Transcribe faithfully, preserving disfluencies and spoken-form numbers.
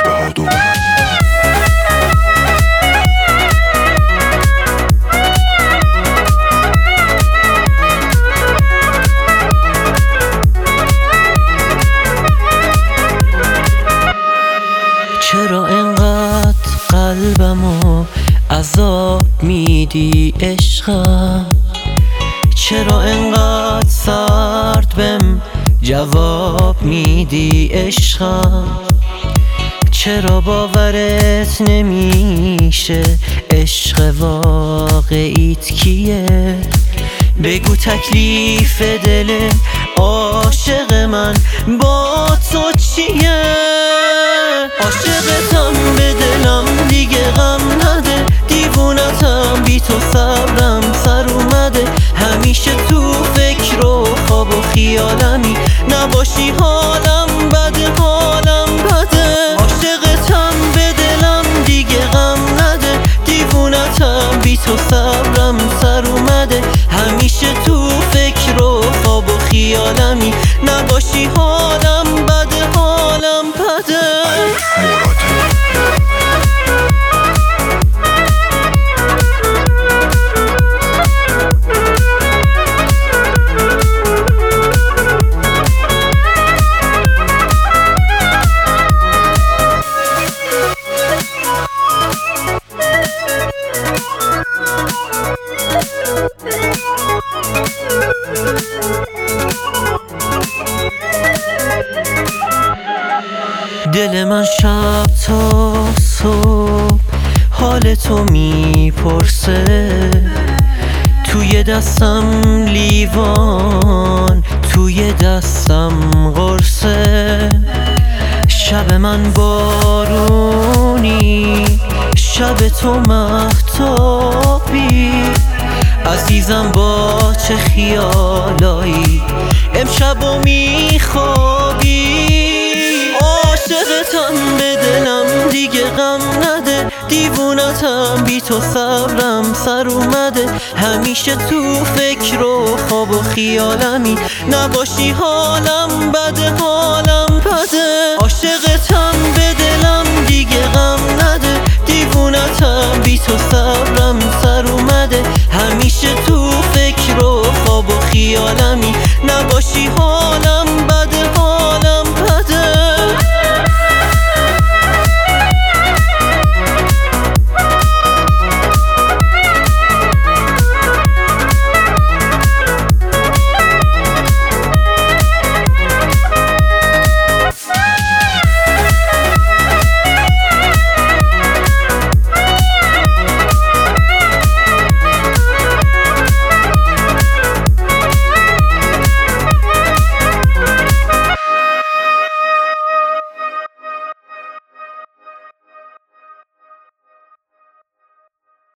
بهادر. چرا انقدر قلبمو عذاب میدی عشقم؟ چرا انقدر سرد بهم جواب میدی عشقم؟ چرا باورت نمیشه عشق واقعیت کیه؟ بگو تکلیف دل عاشق من با تو چیه؟ عاشقتم به دلم دیگه غم نده، دیوونتم بی تو صبرم سر اومده، همیشه تو فکر و خواب و خیالمی، نباشی حالم بده حالم بده. عاشقتم به دلم دیگه غم نده، دیوونتم بی تو صبرم سر اومده، همیشه تو فکر و خواب و خیالمی، نباشی حالم بده حالم بده. دل من شب تا صبح حال تو میپرسه، توی دستم لیوان توی دستم قرصه، شب من بارونی شب تو مهتابی، عزیزم با چه خیالایی امشبو میخوابی. عاشقتم به دلم دیگه غم نده، دیوونتم بی تو صبرم سر اومده، همیشه تو فکر و خواب و خیالمی، نباشی حالم بده حالم بده. عاشقتم به دلم دیگه غم نده، دیوونتم بی تو صبرم سر اومده، همیشه تو فکر و خواب و خیالمی،